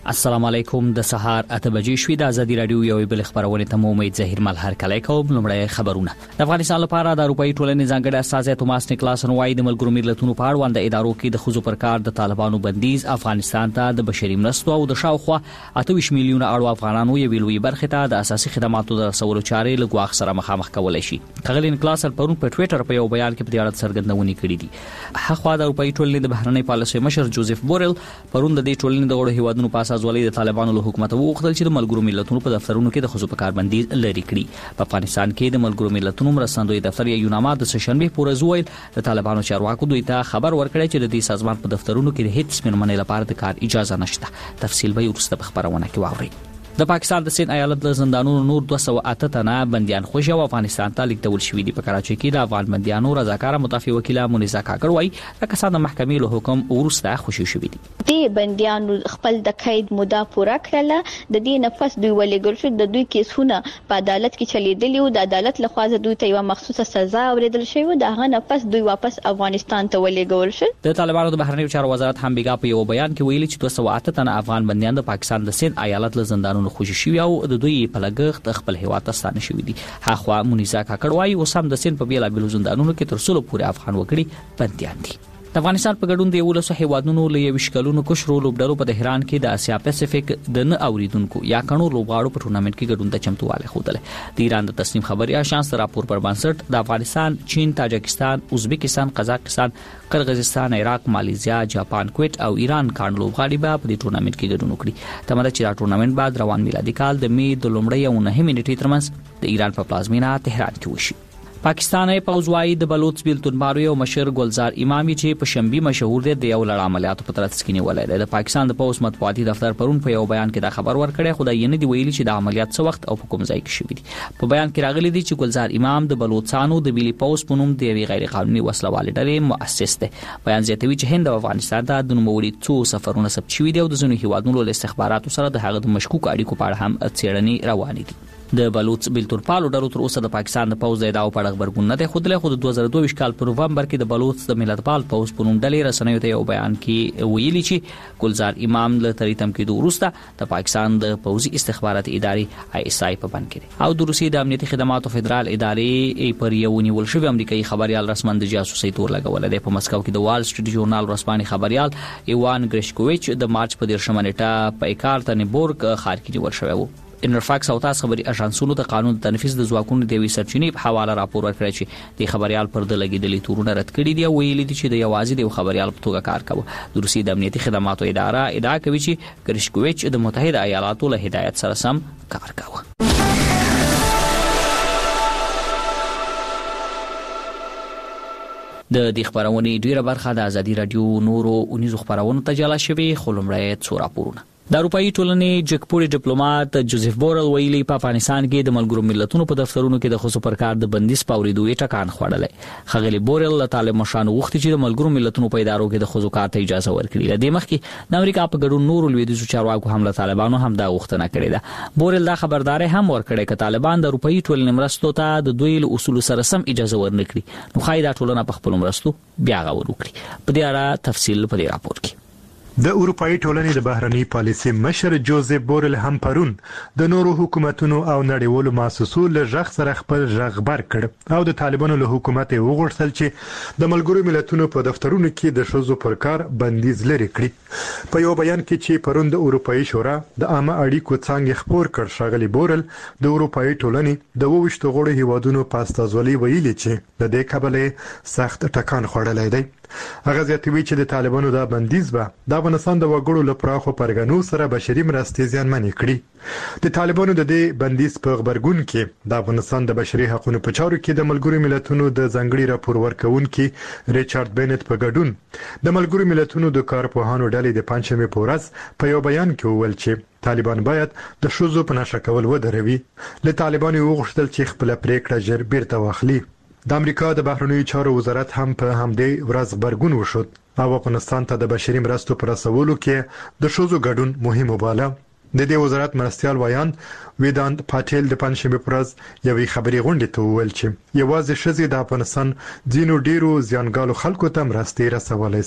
السلام علیکم. د سهار 8 بجې شوې د ازادي رادیو یو بل خبرونه ته امید ظاهر ملهر کله کوم. لومړی خبرونه. د افغانستان لپاره د اروپאי ټولنې ځانګړی استازی توماس نیکلاسن وايي د ملګرو ملتونو په اړوند د ادارو کې د خزو پر کار د طالبانو بندیز افغانستان ته د بشري مرستو او د شاوخوا 28 میلیونه اړو افغانانو یو ویلوي برخه ته د اساسي خدماتو د رسولو چارې له ګواښ سره مخامخ کولای شي. خغلی نیکلاسن پرون په ټوئیټر په یو بیان کې په دې اړه څرګندونه کړې دي. هغه د اروپאי ټولنې د بهرنۍ پالیسۍ مشر جوزف بورل پرون د دې ټولنې د غړو هیوادونو په اساس ولې د طالبانو له حکومت وغوښتل چې د ملګرو ملتونو په دفترونو کې د خزو په کار بندیز لري کړي. په افغانستان کې د ملګرو ملتونو مرستندوی دفتر یوناما د سشنبه پورې زویل د طالبانو چارواکو دوی ته خبر ورکړی چې د دې سازمان په دفترونو کې د هیڅ سپینمنې لپاره د کار اجازه نشته. تفصیل به وروسته په خبرونه کې واورئ. د پاکستان د سند ایالت له زندانونو نور 208 تنه بنديان خوشي او افغانستان ته لیږدول شوي دي. په کراچۍ کې د افغان بنديانو رضاکار متفق وکیله مونیزا کاکړ وايي د کسان د محکمې له حکم ورسته خوشي شوي دي. د بنديانو خپل د قید مده پوره کړله. د دې نفس دوی ولېګل شو. د دوی کیسونه په عدالت کې چلیدلی او د عدالت له خوا دوی ته یو مخصوصه سزا اوریدل شوی. د هغه نفس دوی واپس افغانستان ته ولېګول شو. د طالبانو د بهرنیو چارو وزارت هم بیګا په یو بیان کې ویلي چې 208 تنه افغان بنديان د پاکستان د سند ایالت له زندانونو خوشي شوي او د دوی په لګښت خپل هیواد ته ستانه شوي دي. هغه مونیزا کاکړ وايي اوس هم د سند په بیلا بیلو زندانونو کې تر څلو پورې افغان وګړي بنديان دي. د افغانستان په ګډون د 11 هیوادونو له 20 کلونو کشرو لوبډلو په تهران کې د اسیا پیسفیک د نه اوریدونکو یا کڼو لوبغاړو په ټورنمنت کې ګډون ته چمتواله خوده. د ایران د تصنیف خبري آژانس راپور پر بنسټ د افغانستان، چین، تاجکستان، ازبکستان، قزاقستان، قرغیزستان، عراق، مالیزیا، جاپان، کویت او ایران کڼو لوبغاړي به په دې ټورنمنت کې ګډون وکړي. تمره چې دا ټورنمنت بعد روان میلادي کال د می د لومړۍ او 9 نیټې ترمنځ د ایران په پلازمینه تهران کې وشي. پاکستاني پوځوي د بلوچ بیلتون او مشر ګلزار امامي چې په شنبه مشهور دي د یو لړ عملیاتو په ترڅ کې نیولای. د پاکستان د پوځ مطبوعاتي دفتر پرون په یو بیان کې دا خبر ورکړی. خدای نه دی ویلي چې د عملیات څه وخت او په کوم ځای کې شوی دي. په بیان کې راغلي دي چې ګلزار امام د بلوچستانو د ملي پوځ په نوم د غیر قانوني وسلوال ډلې مؤسس دی. بیان زیاتوي چې هند او افغانستان ته د نوموړي څو سفرونه ثبت شوي دي او د ځینو هیوادونو له استخباراتو سره د هغه د مشکوک اړیکو په اړه هم څېړنې روانې دي. د بلوچ بیلتون پالو ډلو تر اوسه د پاکستان د پوځ د ادعاو په اړه خبرګون نه دی خوده. خو د 2022 کال په نوومبر کې د بلوچ د ملت پال پوځ په نوم ډلې رسنیو ته یو بیان کې ویلي چې ګلزار امام له تریتم کې د وروسته د پاکستان د پوځي استخباراتي ادارې ISI په بند کې او د روسي د امنیتي خدماتو فدرال ادارې پر یو نیول شوی امریکایي خبريال رسمن د جاسوسي تور لګول دی. په مسکو کې د وال سټریټ ژورنال رسماني خبريال ایوان ګریشکوویچ د مارچ په 10 نیټه په ایکارتنبورګ ښار کې نیول شوی و. انرفاکس او تاسو خبري اژانسونو ته قانون تنفيذ د ځواکونو د وی سرچینې په حواله راپور ورکړی چې د خبريال پر د لګیدلې تورونه رد کړي دي او ویلي دي چې د یوازې د خبريال په توګه کار کوي. د روسي د امنیتي خدماتو اداره ادعا کوي چې ګریشکوویچ د متحده ایالاتو له هدایت سره سم کار کوي. د دې خبرونې ډیره برخه د ازادي رادیو نورو 19 خبرونو ته جلا شوی. خلمړی څو راپورونه. د اروپאי ټولنې جګپوري ډیپلوماټ جوزف بورل ویلي په افغانستان کې د ملګرو ملتونو په دفترونو کې د خصوصي پرکار د بندیز پاوریدو ټکان خوړلې. خغلی بورل له طالب مشرانو غوښتي چې د ملګرو ملتونو په ادارو کې د خصوصي کار ته اجازه ورکړي. د مخکې د امریکا په ګډون نور لویدیځو چارواکو هم له طالبانو هم دا غوښتنه کړې ده. بورل دا خبرداري هم ورکړې چې طالبان د اروپאי ټولنې مرستو ته د دوی له اصول سره سم اجازه ورنکړي. نو خای دا ټولنه په خپل مرستو بیا غوړ وکړي. په دې اړه تفصیل په دې راپور کې. د اروپאי ټولنې د بهرنی پالیسي مشر جوزف بورل هم پرون د نورو حکومتونو او نړیوالو مؤسسو له ځخ سره خپل ځخبر کړ او د طالبانو له حکومت وغوښتل چې د ملګرو ملتونو په دفترونو کې د شوزو پر کار بندیز لري کړي. په یو بیان کې چې پرون د اروپאי شورا د عامه اړیکو څنګه خبر کړ شغلی بورل د اروپאי ټولنې د 22 غړو هیوادونو په استازولۍ ویلي چې د دې کبله سخت ټکان خوړلای دی. هغه زیاتوي چې د طالبانو د بندیز به د افغانستان د وګړو لپاره خو پرګنو سره بشري مرستې زیانمنې کړي. د طالبانو د دې بندیز په خبرګون کې د افغانستان د بشري حقوقو په چارو کې د ملګرو ملتونو د ځنګړي راپور ورکونکي ریچارډ بینټ په ګډون د ملګرو ملتونو د کارپوهانو ډلې د پنځمې پورز په یو بیان کې وویل چې طالبان باید د شوزو په نشه کول ودروي. له طالبانو وغوښتل چې خپل پریکړه ژر بیرته واخلي. د امریکا د بهرنیو چارو وزارت هم په همدې ورځ خبرګون وشود او افغانستان ته د بشري مرستو پر رسولو کې د شوزو ګډون مهم وباله. د دې وزارت مرستيال وایان ویدانت پاتیل د پنځمې پرز یوې خبري غونډې ته وویل چې یوازې شزي د افغانستان ځینو ډیرو ځانګالو خلکو ته مرستې رسولای شي.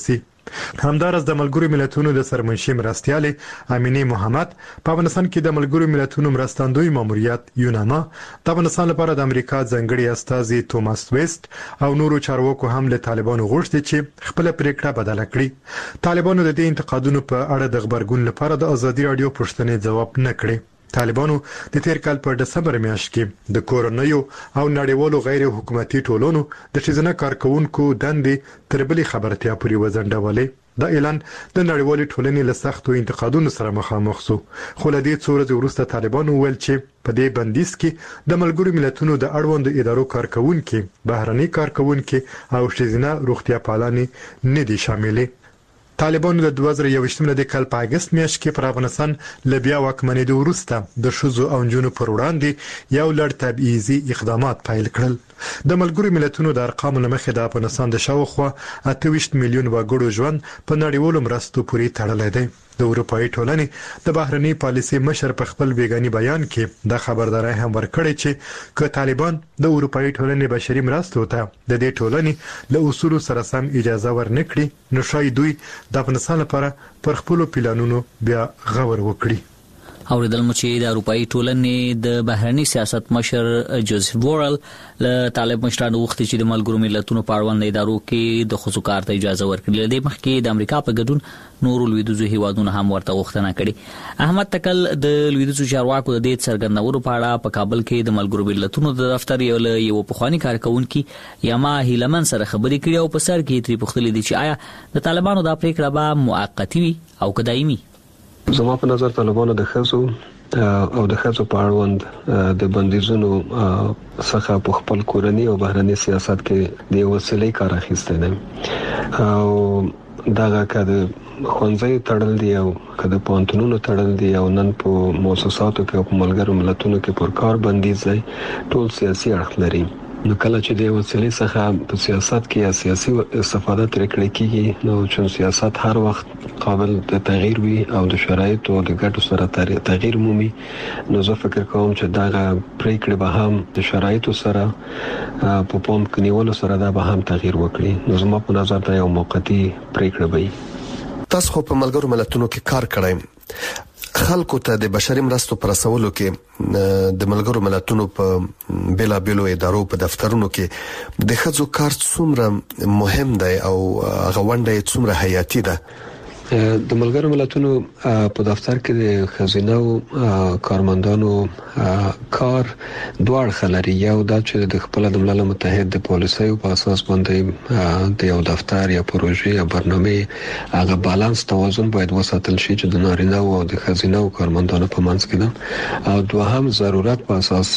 همدارس د ملګرو ملتونو د سرمنشي مرستيالې امینه محمد په افغانستان کې د ملګرو ملتونو مرستندوی ماموریت یوناما د افغانستان لپاره د امریکا ځنګړي استازي توماس ویست او نورو چارواکو هم له طالبانو غوښتي چې خپل پریکړه بدله کړي. طالبانو د دې انتقادونو په اړه د خبرګون لپاره د ازادي رادیو پوښتنې جواب نه کړی. طالبانو د تیر کال په دسمبر میاشت کې د کورونیو او نړیوالو غیر حکومتي ټولنو د ښځینه کارکونکو دندې تر بلې خبرتیا پورې وزندولې. دا اعلان د نړیوالې ټولنې له سختو انتقادونو سره مخامخ شو، خو له دې څو ورځې وروسته طالبانو ویل چې په دې بندیز کې د ملګرو ملتونو د اړوند ادارو کارکونکو، بهرني کارکونکو او ښځینه روغتیا پالانې نه دي شاملې. طالبانو د 2021 د کال په اگست میاشت کې پر افغانستان له بیا واکمنېدو وروسته د شذو او جنونو پر وړاندې یو لړ تبعیضي اقدامات پیل کړل. د ملګرو ملتونو د ارقامو لمخې د افغانستان د شاوخوا 28 میلیون وګړو ژوند په نړیوالو مرستو پورې تړلی دی. د اروپאי ټولنې د بهرنی پالیسي مشر په خپل بیګانی بیان کې د خبرداري هم ورکړی چې که طالبان د اروپאי ټولنې بشري مرستو ته د دې ټولنې له اصول سره سم اجازه ورنکړي، نو شاید دوی د افغانستان لپاره پر خپل پلانونو بیا غور وکړي. اوریدل مو چې د اروپאי ټولنې د بهرنی سیاست مشر جوزف بورل له طالب مشرانو وغوښتي چې د ملګرو ملتونو په اړوند ادارو کې د ښځو کار ته اجازه ورکړي. د مخکې د امریکا په ګډون نورو لویدیځو هیوادونو هم ورته غوښتنه کړې. احمد تکل د لویدیځو چارواکو د دې څرګندولو په اړه په کابل کې د ملګرو ملتونو د دفتر یو پخوانی کارکونکي یما هیلمن سره خبرې کړې او په سر کې تری پوښتنه دي چې آیا د طالبانو د پریکړه به موقتی وي او که دایمي؟ زما په نظر طالبانو د خزو او د خزو په اړوند د بندیزونو څخه په خپل کورنی او بهرنی سیاست کې د وسیلې کار اخیسته دي او دغه کده خونځي تړل دي او کده پونتونونو تړل دي او نن په مؤسساتو کې او په ملګرو ملتونو کې پر کار بندیز دی. ټول سیاسي اړخ لري. نو کله چې د وسیلې څخه په سیاست کې یا سیاسي استفاده ترې کړې کیږي، نو چې سیاست هر وخت قابل د تغییر وي او د شرایطو او د ګټو سره تغییر مومي، نو زه فکر کوم چې دا پریکړه به هم د شرایطو سره په پام کې نیولو سره دا به هم تغییر وکړي. نو زما په نظر دا یو موقتی پریکړه وي. تاسو خو په ملګرو ملتونو کې کار کړئ، خلکو ته د بشري مرستو پر رسولو کې د ملګرو ملتونو په بلا بیلو ادارو په دفترونو کې د خځو کار څومره مهم دی او غونډه څومره حیاتي ده؟ د ملګرو ملتونو په دفتر کې د خزینو کارمندانو کار دوه خلري. یو دا چې د خپل د ملل متحد د پالیسیو په اساس باندې د یو دفتر یا پروژې یا برنامه هغه بالانس توازن باید وساتل شي چې د نارینه او د خزینو کارمندانو په منځ کې ده، او دوهم ضرورت په اساس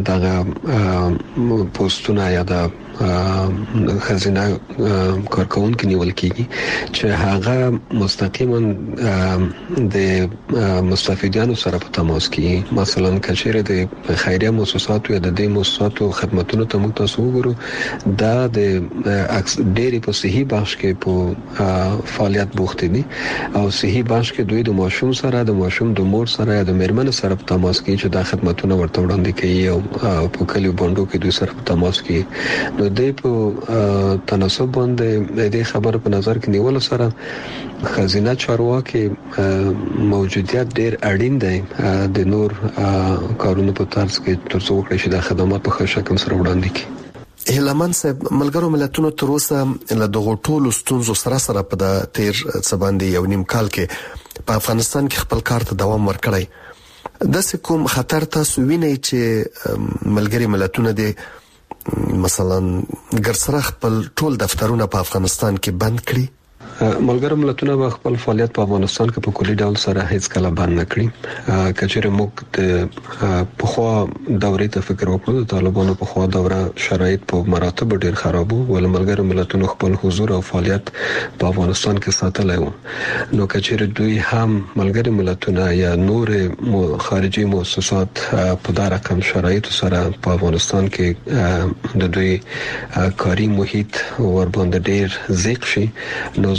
دغه پوسټونه یا د خزینه کارکونکو نیول کیږي چې هغه مستقیما د مستفیدانو سره په تماس کې، مثلا کچېره د خیریه مؤسساتو یا د دې مؤسساتو خدماتونو ته موږ تاسو وګورو، دا د ډېری په صحي بخش کې په فعالیت بوخت دي او صحي بخش کې دوی د ماشوم سره، د ماشوم د مور سره یا د میرمن سره په تماس کې چې دا خدماتونه ورته وړاندې کوي او په کلیو باندې کې دوی سره په تماس کې. نو د په تناسب باندې د خبر په نظر کې نیول سره خزینه چارواکي موجودیت ډېر اړین دی د نور کارونو په طرز کې ترڅو وکړي چې د خدمات په ښه شکل سره وړاندې کړي. هیلمن صاحب، ملګرو ملتونو تر اوسه له دغه ټولو ستونزو سره په د تیر څه باندې یو نیم کال کې په افغانستان کې خپل کار ته دوام ورکړی. د کوم خطر تاسو وینئ چې ملګری ملتونه دي مثلا ګرځره خپل ټول دفترونه په افغانستان کې بند کړي؟ ملګرو ملتونه به خپل فعالیت په افغانستان کې په کلي ډول سره هیڅ کله بند نه کړي. کچېره موږ د پخوا دورې ته فکر وکړو، د طالبانو پخوا دوره شرایط په مراتب ډېر خراب وو، ول ملګرو ملتونو خپل حضور او فعالیت په افغانستان کې ساتلای وو. نو کچېره دوی هم ملګرو ملتونه یا نور خارجي مؤسسات په دا رقم شرایط سره په افغانستان کې د دوی کاری محیط ور باندې ډېر زیات شي، نو زه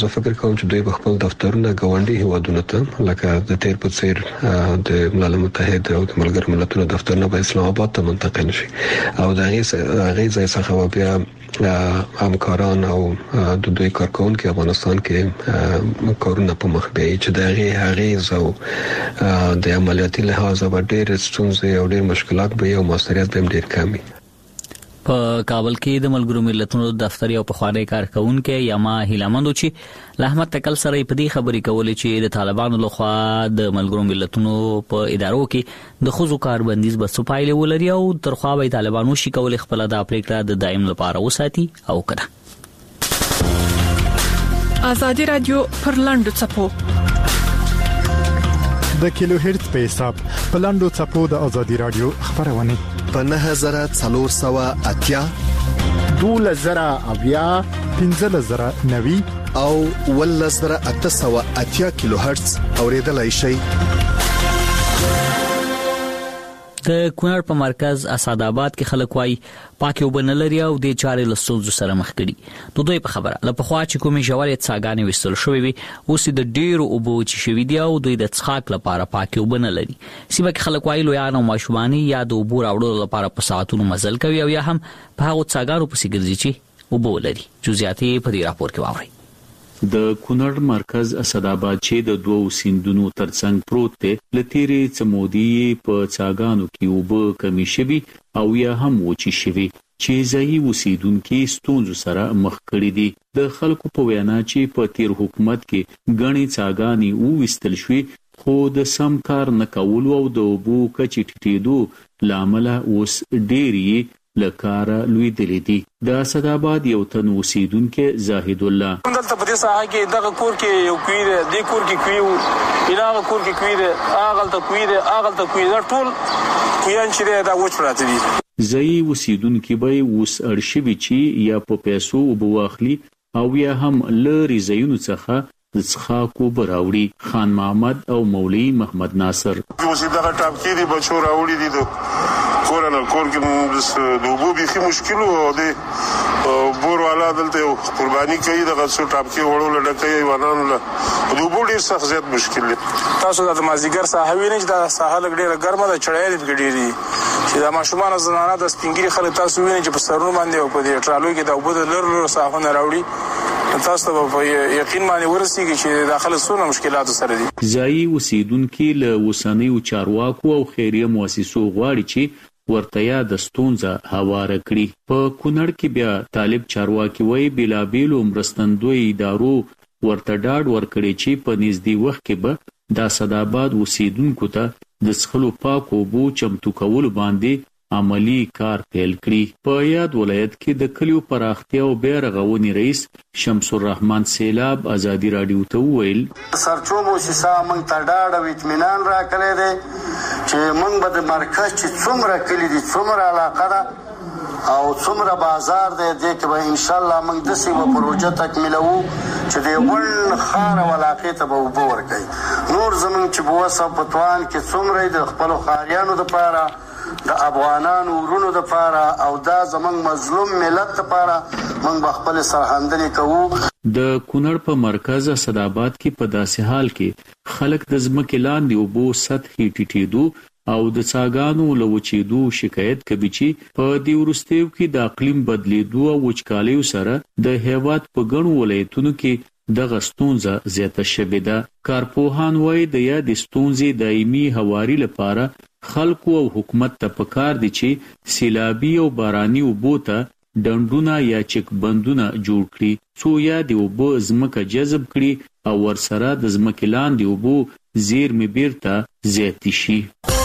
زه فکر کوم چې دوی په خپل دفترونه غونډي هیوادونو ته لکه د تیر په څیر د ملل متحد او د ملګرو ملتونو دفترونه په اسلام آباد ته منتقل شي او د هغه ځای څخه بیا همکاران او د دوی کارکونکو افغانستان کې کارونه په مخ بیاي چې د هغه زو د عملیاتي لحاظ به ډېر ستونزې او ډېر مشکلات به او مسؤلیت به ډېر کمی. په کابل کې د ملګرو ملتونو دفتر یو پخوانی کارکونکو یما هیلمندو چې احمد تکل سره په دې خبرې کولې چې د طالبانو لخوا د ملګرو ملتونو په ادارو کې د خزو کاربندیز به سپایل ولري او ترخوا به طالبانو شي کول خپل د پریکړه د دایم لپاره وساتي او کړه. ازادي رادیو پر لاندو چپو د کیلو هرتز په حساب په لاندو چپو د ازادي رادیو خبرونه په 9480 12090 15090 او 11880 کیلو هرتز اوریدلای شئ. د کونړ په مرکز اسعدآباد کې خلک وايي پاکي وبنلري او د چارې لسوز سره مخ کړي. دوی په خبره له پخوا چې کومي جوړې څاګانې وستل شوې وي اوس د ډیرو اوبو چې شوي دي او دوی د څښاک لپاره پاکي وبنلري. سیمه کې خلک وايي لویان او ماشومان یا د اوبو راوړلو لپاره په ساعتونو مزل کوي او یا هم په هغه څاګانو پسې ګرځي چې اوبو لري. جزئیات په دې راپور کې واورئ. د کونړ مرکز اسعدآباد چې د دوو سیندونو ترڅنګ پروت دی لتیری چمودی په څاګانو کې اوبه کمی شوي او یا هم وچی شوي چې ځایي اوسیدونکو ستونزو سره مخ کړي دي. د خلکو په وینا چې په تیر حکومت کې غني څاګانې وستل شوي خو د سم کار نه کول او د اوبو کچې ټیټېدو لامل اوس ډېری لکاره لوی دلی دي. د اسعدآباد یو تن اوسیدونکو زاهد الله دلته په دې ساحه کې دغه کور کې یو کویر دی کور کې کوي الهغه کور کې کویر اغلته کویر اغلته کویر ټول کویان چې دا وچ راته دي. ځایي اوسیدونکو به اوس ارشیوي چې یا په پیسو وبواخلي او یا هم لری ځایونو څخه د څخاکو براوړي. خان محمد او مولوی محمد ناصر اوس دغه ټاپ کې دي بچو راوړي دي کورنه کور کې د وبو بيخي مشکل او د بور والا دلته قرباني کوي دغه څو ټاپ کې وړول ډکې وانان له وبو ډیر سخت زیات مشکل دي. تاسو د مازیګر ساحوي نه د ساحل ډیره ګرمه ده چړې دي ډیری چې د ماشومان زنانه د سپینګری خلک تاسو وینئ چې په سرونو باندې او په دې ټرالو کې د وبو د لر ساحونه راوړي تاسو په یقین باندې ورسیږي چې داخله سونه مشکلات سره دي. ځایي اوسیدونکو له وسنیو چارواکو او خیریه مؤسسو غواړي چې ورتیا د ستونزه هواره کړي. په کونړ کې بیا طالب چارواکي وایي بلابیلو مرستندوی ادارو ورته ډاډ ورکړي چې په نږدې وخت کې به د اسعدآباد اوسیدونکو ته د څښلو پاکو اوبو چمتو کولو باندې عملی کار پیل کړي. په یاد ولایت کې د کلیو پراختیا او بیا رغونې رئیس شمس الرحمن سیلاب ازادي رادیو ته وویل سرچو موسسه موږ ته ډاډ او اطمینان راکړی دی چې موږ به د مرکز چې څومره کلی دي څومره علاقه ده او څومره بازار دی دې کې به ان شاء الله موږ د سیمه پروژه تکمیلوو چې د ون خار او علاقې ته به وبو ورکړي. نور زموږ چې بوسه پتوان کې څومره د خپل خاریانو لپاره د افغانانو ورونو لپاره او دا زمونږ مظلوم ملت لپاره موږ خپل سرحندنې کوو. د کونړ په مرکز اسعدآباد کې په داسې حال کې خلک د ځمکې لاندې اوبو سطحې ټیټېدو او د څاګانو له وچېدو شکایت کوي چې په دې وروستیو کې د اقلیم بدلیدو او وچکالیو سره د هیواد په ګڼو ولایتونو کې دغه ستونزه زیاته شوې ده. کارپوهان وایي د یادې ستونزې دایمي هواري لپاره خلکو او حکومت ته پکار دي چې سیلابي او باراني اوبو ته ډنډونه یا چک بندونه جوړ کړي څو یا د اوبو ځمکه جذب کړي او ورسره د ځمکې لاندې اوبو زیرمې بیرته زیاتې شي.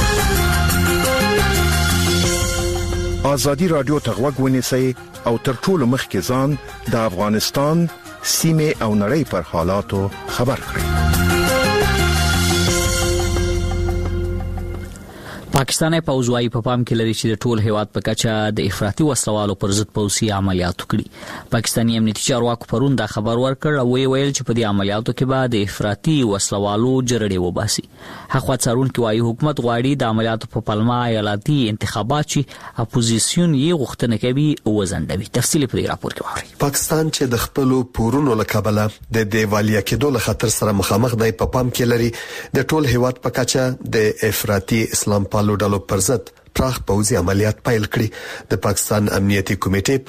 ازادي رادیو ته غوږ ونیسئ او تر ټولو مخکې ځان د افغانستان سیمه او نړۍ پر حالاتو خبر کړئ. پاکستاني پوځ وايي په پام کې لري چې د ټول هیواد په کچه د افراطي وسلوالو پر ضد پوځي عملیات وکړي. پاکستاني امنیتي چارواکو پرون دا خبر ورکړ او ویل چې په دې عملیاتو کې به د افراطي وسلوالو جرړې وباسي. هغه څارونکو وايي حکومت غواړي د عملیاتو په پلمه ایالتي انتخابات چې اپوزیسیون یې غوښتنه کوي وزندوي. تفصیل په دې راپور کې وایي. پاکستان چې د خپل پورونو لکابله د دیوالیا کېدو له خطر سره مخامخ دی په پام کې لري د ټول هیواد په کچه د افراطي اسلام پالو ډلو پر ضد پراخ پوځي عملیات پیل کړي. د پاکستان امنیتي کمیټې